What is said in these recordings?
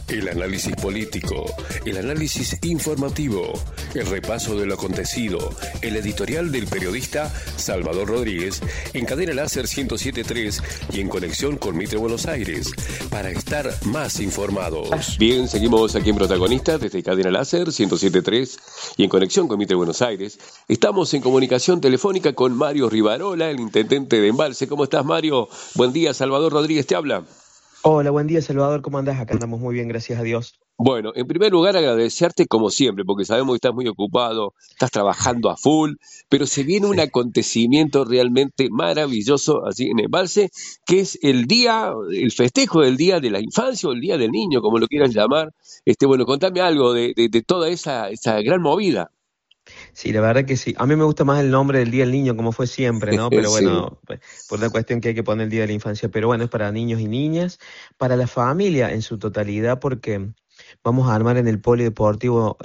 El análisis político, el análisis informativo, el repaso de lo acontecido, el editorial del periodista Salvador Rodríguez en Cadena Láser 107.3 y en conexión con Mitre Buenos Aires, para estar más informados. Bien, seguimos aquí en Protagonistas desde Cadena Láser 107.3 y en conexión con Mitre Buenos Aires. Estamos en comunicación telefónica con Mario Rivarola, el intendente de Embalse. ¿Cómo estás, Mario? Buen día, Salvador Rodríguez te habla. Hola, buen día, Salvador, ¿cómo andás? Acá andamos muy bien, gracias a Dios. Bueno, en primer lugar agradecerte como siempre, porque sabemos que estás muy ocupado, estás trabajando a full, pero se viene un Sí. acontecimiento realmente maravilloso así en Embalse, que es el festejo del Día de la Infancia o el Día del Niño, como lo quieras llamar. Bueno, contame algo de toda esa gran movida. Sí, la verdad que sí. A mí me gusta más el nombre del Día del Niño, como fue siempre, ¿no? Pero Sí. bueno, por la cuestión que hay que poner el Día de la Infancia. Pero bueno, es para niños y niñas, para la familia en su totalidad, porque vamos a armar en el polideportivo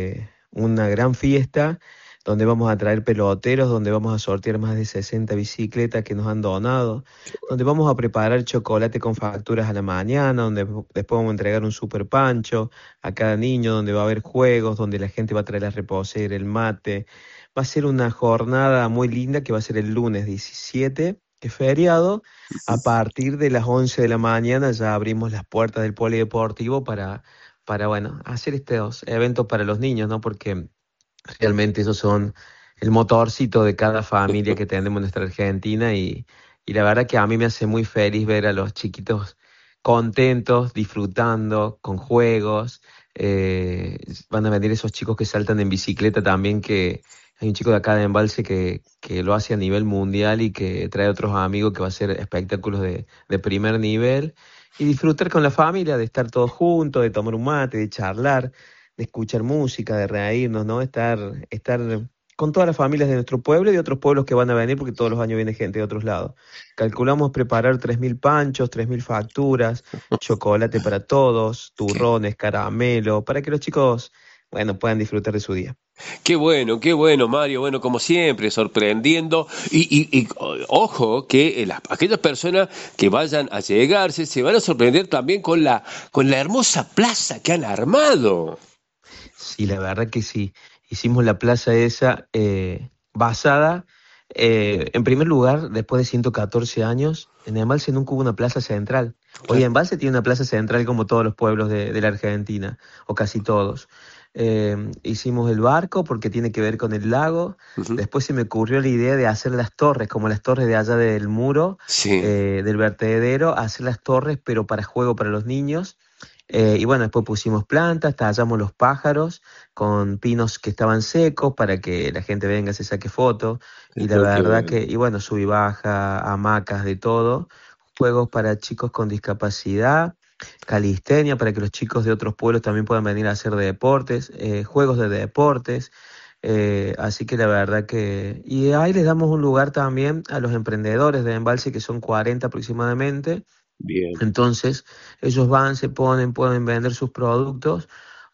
una gran fiesta donde vamos a traer peloteros, donde vamos a sortear más de 60 bicicletas que nos han donado, donde vamos a preparar chocolate con facturas a la mañana, donde después vamos a entregar un super pancho a cada niño, donde va a haber juegos, donde la gente va a traer la reposera, el mate. Va a ser una jornada muy linda que va a ser el lunes 17, que es feriado. A partir de las 11 de la mañana ya abrimos las puertas del polideportivo para bueno, hacer estos eventos para los niños, ¿no? Porque realmente esos son el motorcito de cada familia que tenemos en nuestra Argentina y la verdad que a mí me hace muy feliz ver a los chiquitos contentos, disfrutando, con juegos. Van a venir esos chicos que saltan en bicicleta también, que hay un chico de acá de Embalse que lo hace a nivel mundial y que trae otros amigos que va a hacer espectáculos de primer nivel. Y disfrutar con la familia, de estar todos juntos, de tomar un mate, de charlar, de escuchar música, de reírnos, ¿no? Estar con todas las familias de nuestro pueblo y de otros pueblos que van a venir, porque todos los años viene gente de otros lados. Calculamos preparar 3.000 panchos, 3.000 facturas, chocolate para todos, turrones, caramelo, para que los chicos, bueno, puedan disfrutar de su día. Qué bueno, Mario. Bueno, como siempre, sorprendiendo. Ojo, que aquellas personas que vayan a llegarse se van a sorprender también con la hermosa plaza que han armado. Sí, la verdad que sí. Hicimos la plaza esa basada, en primer lugar, después de 114 años, en Embalse nunca hubo una plaza central. Hoy Claro. Embalse tiene una plaza central como todos los pueblos de la Argentina, o casi todos. Hicimos el barco porque tiene que ver con el lago. Ujú. Después se me ocurrió la idea de hacer las torres, como las torres de allá del muro, Sí. del vertedero, hacer las torres, pero para juego para los niños. Y bueno, después pusimos plantas, tallamos los pájaros con pinos que estaban secos para que la gente venga, se saque foto. Y la No, qué verdad bueno. que, y bueno, sub y baja, hamacas, de todo. Juegos para chicos con discapacidad, calistenia para que los chicos de otros pueblos también puedan venir a hacer de deportes, juegos de deportes. Así que la verdad que... Y ahí les damos un lugar también a los emprendedores de Embalse, que son 40 aproximadamente. Bien. Entonces, ellos van, se ponen, pueden vender sus productos,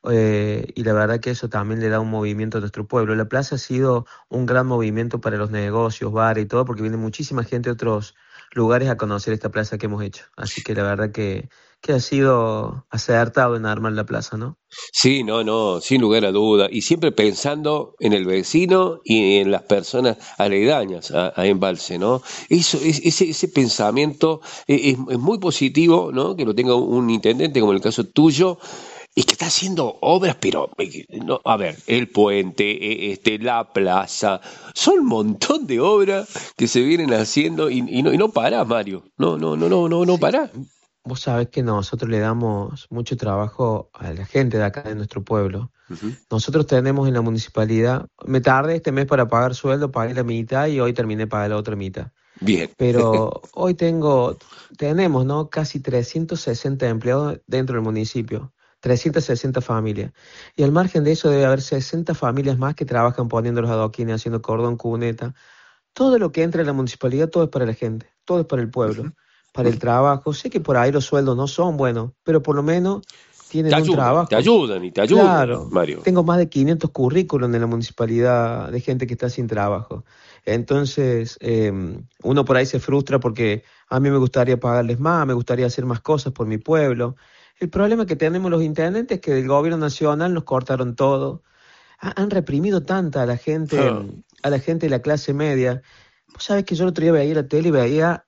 y la verdad que eso también le da un movimiento a nuestro pueblo. La plaza ha sido un gran movimiento para los negocios, bares y todo, porque viene muchísima gente de otros lugares a conocer esta plaza que hemos hecho. Así que la verdad que ha sido acertado en armar la plaza, ¿no? Sí, no, no, sin lugar a duda. Y siempre pensando en el vecino y en las personas aledañas a Embalse, ¿no? Ese pensamiento es muy positivo, ¿no? Que lo tenga un intendente como en el caso tuyo y que está haciendo obras, pero, no, a ver, el puente, la plaza, son un montón de obras que se vienen haciendo y no parás, Mario. No Sí, parás. vos sabés que nosotros le damos mucho trabajo a la gente de acá de nuestro pueblo. Ujú. Nosotros tenemos en la municipalidad, me tardé este mes para pagar sueldo, pagué la mitad y hoy terminé de pagar la otra mitad. Bien. Pero hoy tenemos, ¿no? Casi 360 empleados dentro del municipio, 360 familias. Y al margen de eso debe haber 60 familias más que trabajan poniendo los adoquines, haciendo cordón, cuneta. Todo lo que entra en la municipalidad, todo es para la gente, todo es para el Ujú, pueblo, para ujú. el trabajo. Sé que por ahí los sueldos no son buenos, pero por lo menos tienen un Te trabajo. ayudan y te ayudan, Claro, Mario. tengo más de 500 currículum en la municipalidad de gente que está sin trabajo. Entonces, uno por ahí se frustra porque a mí me gustaría pagarles más, me gustaría hacer más cosas por mi pueblo. El problema que tenemos los intendentes es que del gobierno nacional nos cortaron todo. Han reprimido tanta Ah, a la gente de la clase media. Vos sabés que yo el otro día veía la tele y veía,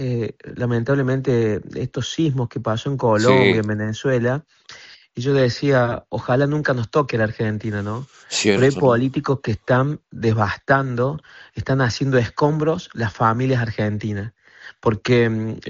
lamentablemente, estos sismos que pasó en Colombia, sí, en Venezuela, y yo decía, ojalá nunca nos toque la Argentina, ¿no? Pero hay cierto, ¿no? políticos que están devastando, están haciendo escombros las familias argentinas. Porque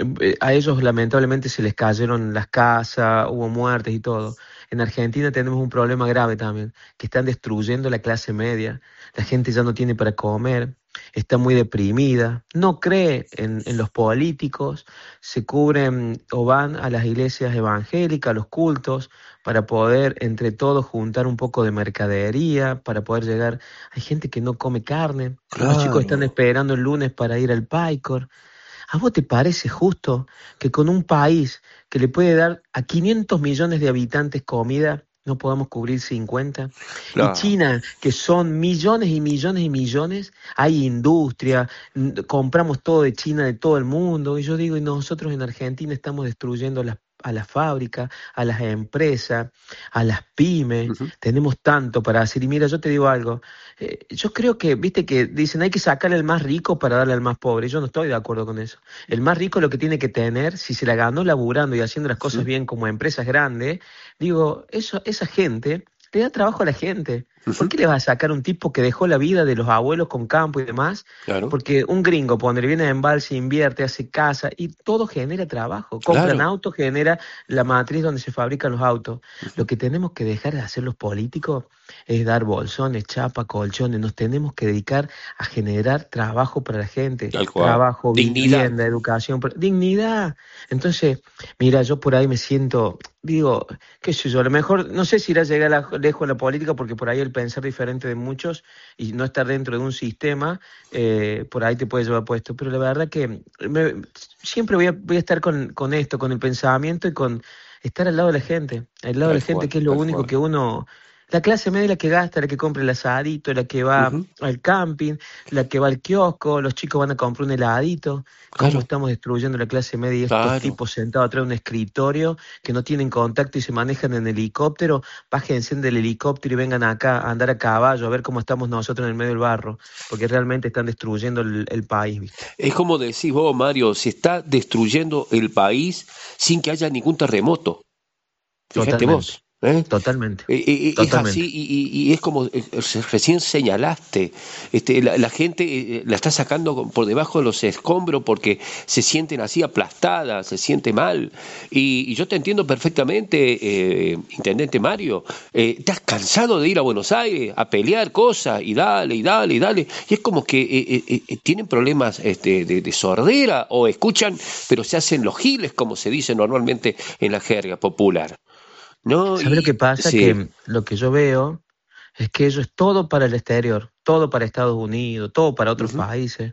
a ellos lamentablemente se les cayeron las casas, hubo muertes y todo. En Argentina tenemos un problema grave también, que están destruyendo la clase media. La gente ya no tiene para comer, está muy deprimida, no cree en los políticos, se cubren o van a las iglesias evangélicas, a los cultos, para poder entre todos juntar un poco de mercadería, para poder llegar. Hay gente que no come carne, los chicos están Claro. esperando el lunes para ir al Paicor. ¿A vos te parece justo que con un país que le puede dar a 500 millones de habitantes comida, no podamos cubrir 50? Y Claro. China, que son millones y millones y millones, hay industria, compramos todo de China, de todo el mundo. Y yo digo, y nosotros en Argentina estamos destruyendo a las fábricas, a las empresas, a las pymes. Ujú. Tenemos tanto para hacer. Y mira, yo te digo algo. Yo creo que, viste que dicen hay que sacarle al más rico para darle al más pobre. Yo no estoy de acuerdo con eso. El más rico lo que tiene que tener, si se la ganó laburando y haciendo las cosas Ujú. bien como empresas grandes, digo, esa gente le da trabajo a la gente. ¿Por Ujú. qué le vas a sacar a un tipo que dejó la vida de los abuelos con campo y demás? Claro, Porque un gringo, pone, viene de embalse, invierte, hace casa y todo genera trabajo. Compran claro. autos, genera la matriz donde se fabrican los autos. Ujú. Lo que tenemos que dejar de hacer los políticos es dar bolsones, chapa, colchones. Nos tenemos que dedicar a generar trabajo para la gente. Tal cual. Trabajo, Dignidad. vivienda, educación, dignidad. Entonces, mira, yo por ahí me siento, digo, qué sé yo, a lo mejor, no sé si irá a llegar lejos en la política, porque por ahí el pensar diferente de muchos y no estar dentro de un sistema, por ahí te puede llevar puesto. Pero la verdad que siempre voy a estar con esto, con el pensamiento y con estar al lado de la gente, al lado de Tal la gente, cual, que es lo tal único cual. que uno. La clase media es la que gasta, la que compra el asadito, la que va Ujú. al camping, la que va al kiosco, los chicos van a comprar un heladito. ¿Cómo Claro, estamos destruyendo la clase media y estos claro. tipos sentados atrás de un escritorio que no tienen contacto y se manejan en helicóptero? Bájense del helicóptero y vengan acá a andar a caballo, a ver cómo estamos nosotros en el medio del barro, porque realmente están destruyendo el país, ¿viste? Es como decís vos, Mario, se está destruyendo el país sin que haya ningún terremoto. Fíjate Totalmente, vos, ¿eh? totalmente, Es así totalmente. y es como recién señalaste, la gente la está sacando por debajo de los escombros porque se sienten así aplastadas, se siente mal. Y yo te entiendo perfectamente, Intendente Mario, estás cansado de ir a Buenos Aires a pelear cosas y dale, y dale, y dale. Y es como que tienen problemas de sordera o escuchan, pero se hacen los giles, como se dice normalmente en la jerga popular. ¿No? ¿Sabes lo que pasa? Sí. Que lo que yo veo es que eso es todo para el exterior, todo para Estados Unidos, todo para otros Ujú. países.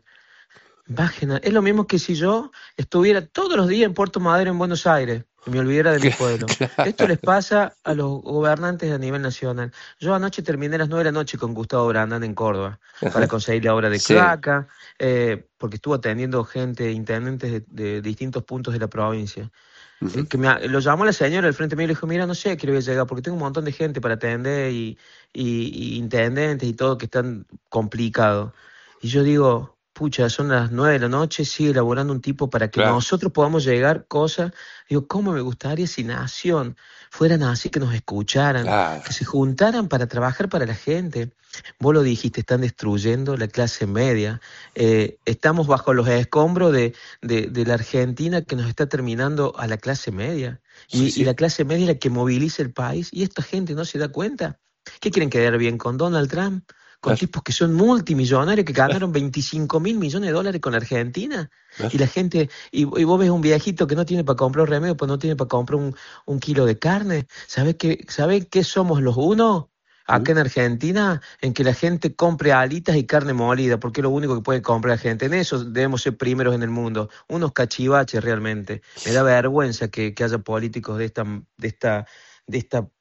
Es lo mismo que si yo estuviera todos los días en Puerto Madero, en Buenos Aires, y me olvidara de mi pueblo. Esto les Claro. pasa a los gobernantes a nivel nacional. Yo anoche terminé a las 9 de la noche con Gustavo Brandán en Córdoba para Ajá. conseguir la obra de Sí. cloaca, porque estuvo atendiendo gente, intendentes de distintos puntos de la provincia. Ujú. Lo llamó la señora al frente mío y le dijo, mira, no sé a qué le voy a llegar, porque tengo un montón de gente para atender y intendentes y todo que están complicados. Y yo digo, pucha, son las 9 de la noche, sigue elaborando un tipo para que Claro, nosotros podamos llegar cosas. Digo, ¿cómo me gustaría si Nación fueran así, que nos escucharan, claro. que se juntaran para trabajar para la gente? Vos lo dijiste, están destruyendo la clase media. Estamos bajo los escombros de la Argentina que nos está terminando a la clase media. Sí, Y la sí. clase media es la que moviliza el país. Y esta gente no se da cuenta. ¿Qué quieren quedar bien con Donald Trump? Con Claro, tipos que son multimillonarios, que claro, ganaron 25.000 millones de dólares con Argentina. Y claro. la gente, y vos ves un viejito que no tiene para comprar un remedio, pues no tiene para comprar un kilo de carne. ¿Sabés qué somos los unos? Mm. Acá en Argentina, en que la gente compre alitas y carne molida, porque es lo único que puede comprar la gente. En eso debemos ser primeros en el mundo. Unos cachivaches realmente. Me da vergüenza que haya políticos de esta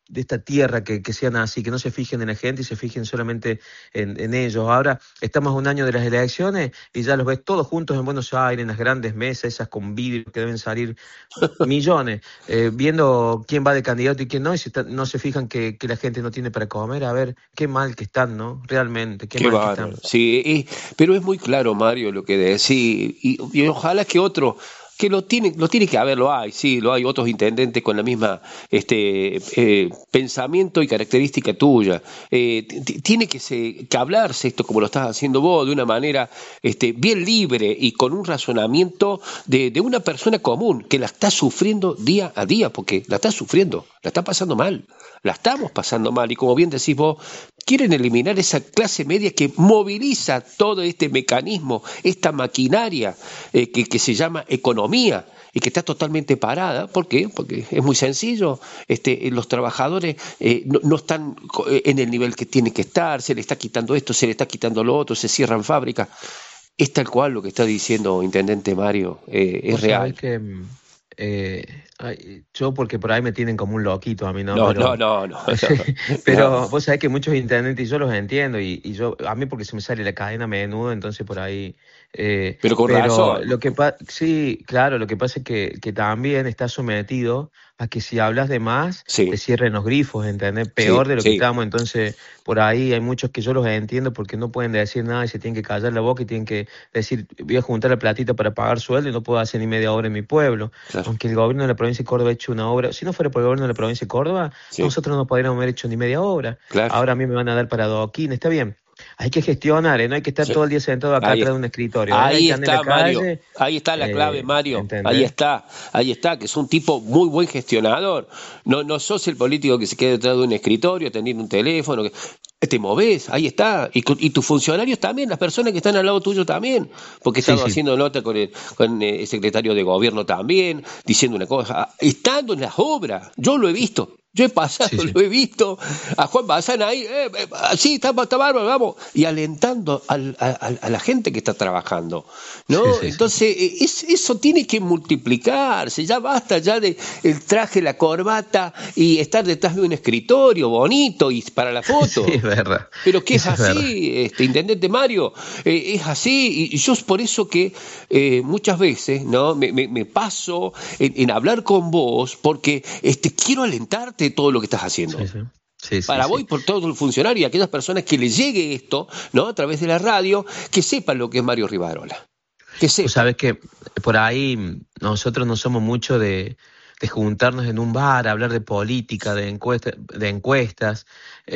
de esta tierra que sean así, que no se fijen en la gente y se fijen solamente en ellos. Ahora estamos a un año de las elecciones y ya los ves todos juntos en Buenos Aires, en las grandes mesas, esas con vidrio que deben salir millones, viendo quién va de candidato y quién no, y no se fijan que la gente no tiene para comer. A ver, qué mal que están, ¿no? Realmente, qué Qué mal que bárbaro, están. sí, pero es muy claro, Mario, lo que decís, y ojalá que otro, que lo tiene que haber, lo hay, sí, lo hay, otros intendentes con la misma pensamiento y característica tuya. Tiene que hablarse esto como lo estás haciendo vos, de una manera bien libre y con un razonamiento de una persona común que la está sufriendo día a día, porque la está sufriendo, la está pasando mal, la estamos pasando mal, y como bien decís vos, quieren eliminar esa clase media que moviliza todo este mecanismo, esta maquinaria que se llama economía y que está totalmente parada. ¿Por qué? Porque es muy sencillo. Los trabajadores no están en el nivel que tienen que estar, se le está quitando esto, se le está quitando lo otro, se cierran fábricas. Es tal cual lo que está diciendo Intendente Mario, es Vos sabés real. que yo, porque por ahí me tienen como un loquito a mí, ¿no? No, no, no, no, no, Pero vos sabés que muchos intendentes, y yo los entiendo, y yo, a mí porque se me sale la cadena a menudo, entonces por ahí. pero con Pero razón. lo que pasa, sí, claro, lo que pasa es que también está sometido a que si hablas de más, te Sí, cierren los grifos, ¿entendés? sí, Peor de lo que sí, estamos. Entonces, por ahí hay muchos que yo los entiendo porque no pueden decir nada y se tienen que callar la boca y tienen que decir, voy a juntar la platita para pagar sueldo y no puedo hacer ni media hora en mi pueblo. claro, Aunque el gobierno de la provincia de Córdoba ha hecho una obra, si no fuera por el gobierno de la provincia de Córdoba, sí, nosotros no podríamos haber hecho ni media obra. claro, Ahora a mí me van a dar para adoquín, está bien. Hay que gestionar, ¿eh? No hay que estar sí. todo el día sentado acá Ahí atrás está. de un escritorio, ¿eh? Hay Ahí que andar en la está, Mario. calle, Ahí está la clave, Mario. ¿entendés? Ahí está, que es un tipo muy buen gestionador. No, no sos el político que se queda detrás de un escritorio, atendiendo un teléfono. Te movés, ahí está. Y tus funcionarios también, las personas que están al lado tuyo también. Porque he Sí, estado sí, haciendo nota con el secretario de gobierno también, diciendo una cosa. Estando en las obras, yo lo he visto. Yo he pasado, sí, sí, lo he visto, a Juan Bazán ahí, sí, está bárbaro, vamos, y alentando a la gente que está trabajando, sí, ¿no? sí, sí. Entonces, eso tiene que multiplicarse, ya basta ya de el traje, la corbata y estar detrás de un escritorio bonito y para la Sí, es foto. verdad, Pero que es eso es verdad. así, intendente Mario, es así, y yo es por eso que muchas veces, ¿no? Me paso en hablar con vos, porque quiero alentarte todo lo que estás haciendo. Sí, sí, sí, sí, Para vos y sí. por todos los funcionarios y aquellas personas que les llegue esto, ¿no? A través de la radio, que sepan lo que es Mario Rivarola, que Pues sepan. sabes que por ahí nosotros no somos mucho de juntarnos en un bar, hablar de política, de encuestas.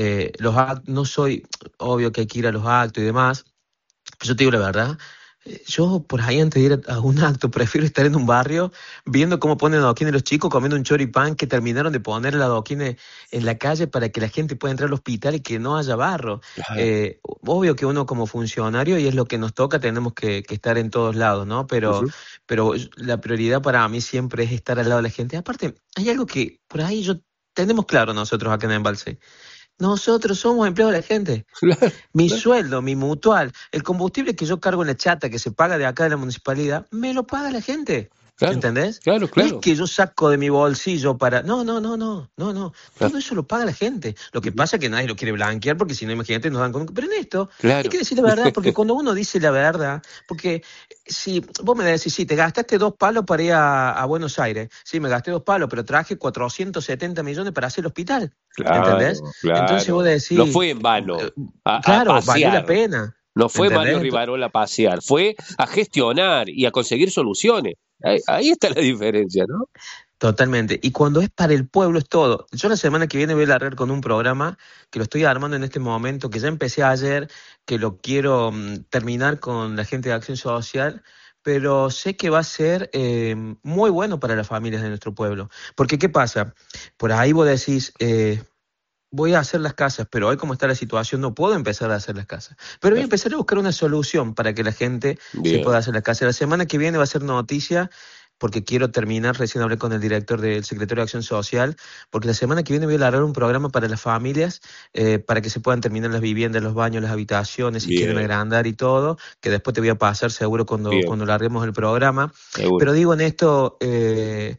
No soy, obvio que hay que ir a los actos y demás. Yo te digo la verdad, yo por ahí antes de ir a un acto prefiero estar en un barrio viendo cómo ponen adoquines los chicos, comiendo un choripán que terminaron de poner el adoquines en la calle para que la gente pueda entrar al hospital y que no haya barro. Claro. Obvio que uno como funcionario, y es lo que nos toca, tenemos que estar en todos lados, ¿no? Ujú. Pero la prioridad para mí siempre es estar al lado de la gente. Aparte, hay algo que por ahí yo tenemos claro nosotros acá en Embalse. Nosotros somos empleados de la gente. Claro, Mi claro, sueldo, mi mutual, el combustible que yo cargo en la chata que se paga de acá de la municipalidad, me lo paga la gente. claro, ¿Entendés? claro, No es claro, que yo saco de mi bolsillo para. No, no, no, no, no, no. claro. Todo eso lo paga la gente. Lo que Ujú. pasa es que nadie lo quiere blanquear porque si no, imagínate, nos dan con. Pero en esto hay Claro. que decir la verdad, porque cuando uno dice la verdad, porque si vos me decís, sí, te gastaste 2 palos para ir a Buenos Aires. Sí, me gasté 2 palos, pero traje 470 millones para hacer el hospital. ¿Entendés? Claro, Entonces vos claro. No decís, fue en vano eh, a claro, valió la pasear. pena. No fue ¿Entendés? Mario Rivarola a pasear, fue a gestionar y a conseguir soluciones. Ahí está la diferencia, ¿no? Totalmente. Y cuando es para el pueblo es todo. Yo la semana que viene voy a largar con un programa que lo estoy armando en este momento, que ya empecé ayer, que lo quiero terminar con la gente de Acción Social, pero sé que va a ser muy bueno para las familias de nuestro pueblo. Porque, ¿qué pasa? Por ahí vos decís, voy a hacer las casas, pero hoy como está la situación no puedo empezar a hacer las casas. Pero voy a empezar a buscar una solución para que la gente se Bien, pueda hacer las casas. La semana que viene va a ser noticia porque quiero terminar, recién hablé con el director del Secretario de Acción Social, porque la semana que viene voy a largar un programa para las familias, para que se puedan terminar las viviendas, los baños, las habitaciones, si quieren bien, agrandar y todo, que después te voy a pasar seguro bien, cuando larguemos el programa. seguro. Pero digo en esto,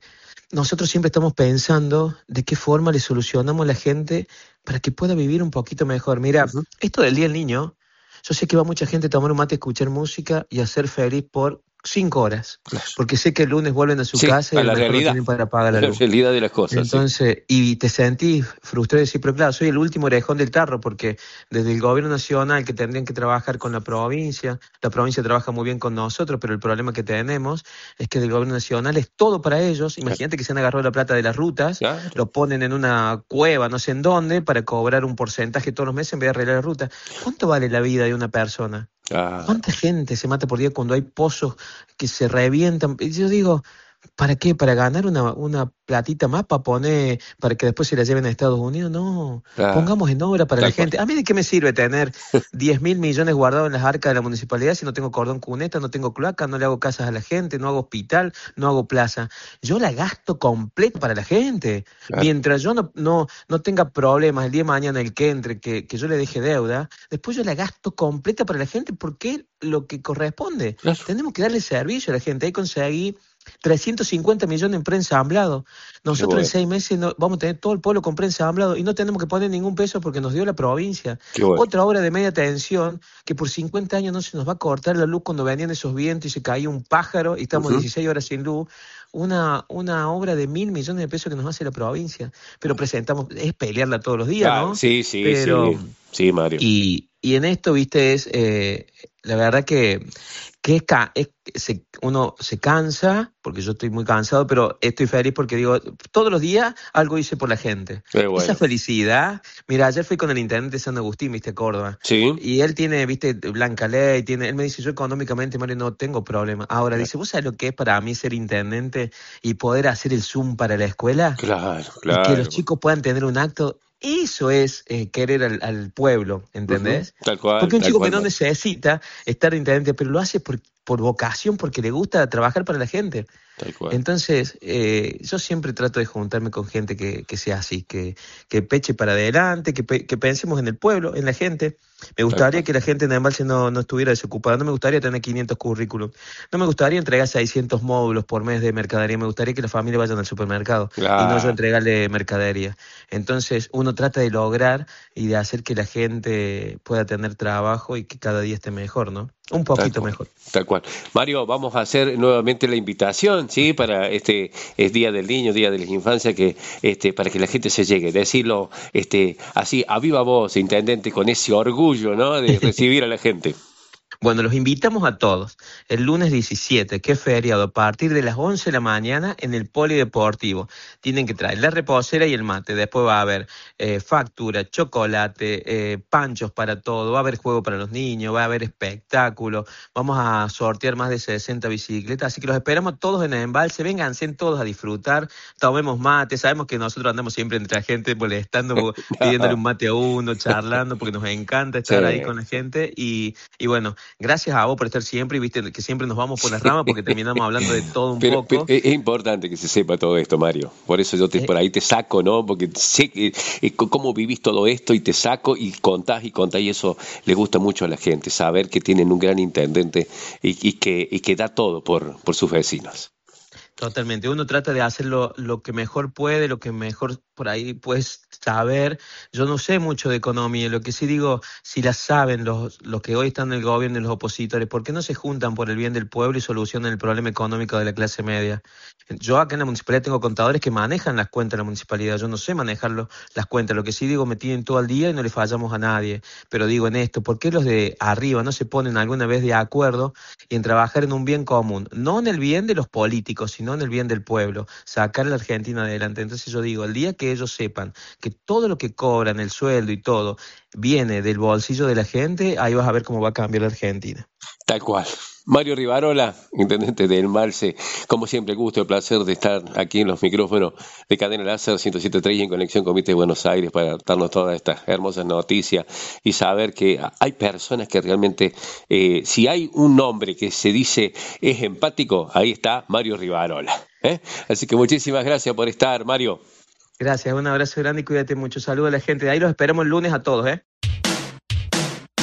nosotros siempre estamos pensando de qué forma le solucionamos a la gente para que pueda vivir un poquito mejor. Mira, Ujú. esto del Día del Niño, yo sé que va mucha gente a tomar un mate, escuchar música y a ser feliz por 5 horas, Claro. porque sé que el lunes vuelven a su Sí, casa y a a lo la mejor no realidad, tienen para pagar a la la luz. realidad de las cosas, sí. Entonces, y te sentís frustrado y decís, pero claro, soy el último orejón del tarro, porque desde el gobierno nacional que tendrían que trabajar con la provincia trabaja muy bien con nosotros, pero el problema que tenemos es que del gobierno nacional es todo para ellos. Claro, Imagínate que se han agarrado la plata de las rutas, claro, lo ponen en una cueva, no sé en dónde, para cobrar un porcentaje todos los meses en vez de arreglar la ruta. ¿Cuánto vale la vida de una persona? claro. ¿Cuánta gente se mata por día cuando hay pozos que se revientan? Y yo digo, ¿para qué? ¿Para ganar una platita más para poner, para que después se la lleven a Estados Unidos? No, Claro, pongamos en obra para la tal cual. gente. ¿A mí de qué me sirve tener 10.000 millones guardados en las arcas de la municipalidad si no tengo cordón cuneta, no tengo cloaca, no le hago casas a la gente, no hago hospital, no hago plaza? Yo la gasto completa para la gente. Claro, Mientras yo no tenga problemas el día de mañana, el que entre, que yo le deje deuda, después yo la gasto completa para la gente porque es lo que corresponde. claro. Tenemos que darle servicio a la gente. Ahí conseguí 350 millones en preensamblado. Qué Nosotros en bueno, 6 meses vamos a tener todo el pueblo con preensamblado y no tenemos que poner ningún peso porque nos dio la provincia. qué bueno. Otra obra de media tensión que por 50 años no se nos va a cortar la luz cuando venían esos vientos y se caía un pájaro y estamos Ujú. 16 horas sin luz. Una obra de 1.000 millones de pesos que nos hace la provincia. Pero presentamos, es pelearla todos los días, Claro, ¿no? sí, sí, Pero sí. Sí, Mario. y en esto, viste, la verdad que uno se cansa, porque yo estoy muy cansado, pero estoy feliz porque digo, todos los días algo hice por la gente. Qué Esa bueno. felicidad, mira, ayer fui con el intendente de San Agustín, viste, Córdoba, Sí, y él tiene, viste, Blanca Ley, él me dice, yo económicamente, Mario, no tengo problema. Ahora, claro, dice, ¿vos sabés lo que es para mí ser intendente y poder hacer el Zoom para la escuela? claro, Y que los claro. chicos puedan tener un acto, eso es querer al pueblo, Ujú. ¿entendés? Porque un Tal chico que cual, no Mario. necesita estar de intendente, pero lo hace por vocación, porque le gusta trabajar para la gente. Tal cual. Entonces, yo siempre trato de juntarme con gente que sea así, que peche para adelante, que pensemos en el pueblo, en la gente. Me Tal gustaría cual. que la gente en Embalse no estuviera desocupada, no me gustaría tener 500 currículums, no me gustaría entregar 600 módulos por mes de mercadería, me gustaría que las familias vayan al supermercado y no yo Claro, entregarle mercadería. Entonces, uno trata de lograr y de hacer que la gente pueda tener trabajo y que cada día esté mejor, ¿no? Un tal poquito cual. mejor. Tal cual. Mario, vamos a hacer nuevamente la invitación, ¿sí? Para este es Día del Niño, Día de la Infancia, que para que la gente se llegue, decirlo así a viva voz, intendente, con ese orgullo, ¿no? De recibir a la gente. Bueno, los invitamos a todos. El lunes 17, que es feriado, a partir de las 11 de la mañana en el Polideportivo. Tienen que traer la reposera y el mate. Después va a haber factura, chocolate, panchos para todo. Va a haber juego para los niños, va a haber espectáculo. Vamos a sortear más de 60 bicicletas. Así que los esperamos todos en el embalse. Vénganse todos a disfrutar. Tomemos mate. Sabemos que nosotros andamos siempre entre la gente molestando, pidiéndole un mate a uno, charlando, porque nos encanta estar ahí Sí. con la gente. Y bueno. Gracias a vos por estar siempre, y viste que siempre nos vamos por las Sí. ramas porque terminamos hablando de todo un Pero poco. es importante que se sepa todo esto, Mario. Por eso yo Eh, por ahí te saco, ¿no? Porque sé cómo vivís todo esto y te saco y contás y eso le gusta mucho a la gente, saber que tienen un gran intendente y que da todo por sus vecinos. Totalmente, uno trata de hacer lo que mejor puede, lo que mejor por ahí puedes saber. Yo no sé mucho de economía, lo que sí digo, si la saben los que hoy están en el gobierno y los opositores, ¿por qué no se juntan por el bien del pueblo y solucionan el problema económico de la clase media? Yo acá en la municipalidad tengo contadores que manejan las cuentas de la municipalidad, yo no sé manejar las cuentas, lo que sí digo, me tienen todo el día y no le fallamos a nadie. Pero digo en esto, ¿por qué los de arriba no se ponen alguna vez de acuerdo y en trabajar en un bien común? No en el bien de los políticos, sino en el bien del pueblo, sacar a la Argentina adelante. Entonces yo digo, el día que ellos sepan que todo lo que cobran, el sueldo y todo, viene del bolsillo de la gente, ahí vas a ver cómo va a cambiar la Argentina. Tal cual. Mario Rivarola, intendente del Embalse, como siempre, gusto, el placer de estar aquí en los micrófonos de Cadena Láser 107.3 y en Conexión con Viste de Buenos Aires para darnos todas estas hermosas noticias y saber que hay personas que realmente, si hay un nombre que se dice es empático, ahí está Mario Rivarola. Así que muchísimas gracias por estar, Mario. Gracias, un abrazo grande y cuídate mucho. Saludos a la gente. De ahí los esperamos el lunes a todos, ¿eh?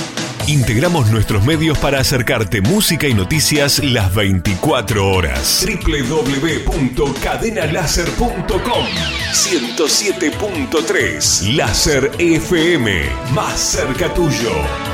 Integramos nuestros medios para acercarte música y noticias las 24 horas. www.cadenalaser.com 107.3 Láser FM, más cerca tuyo.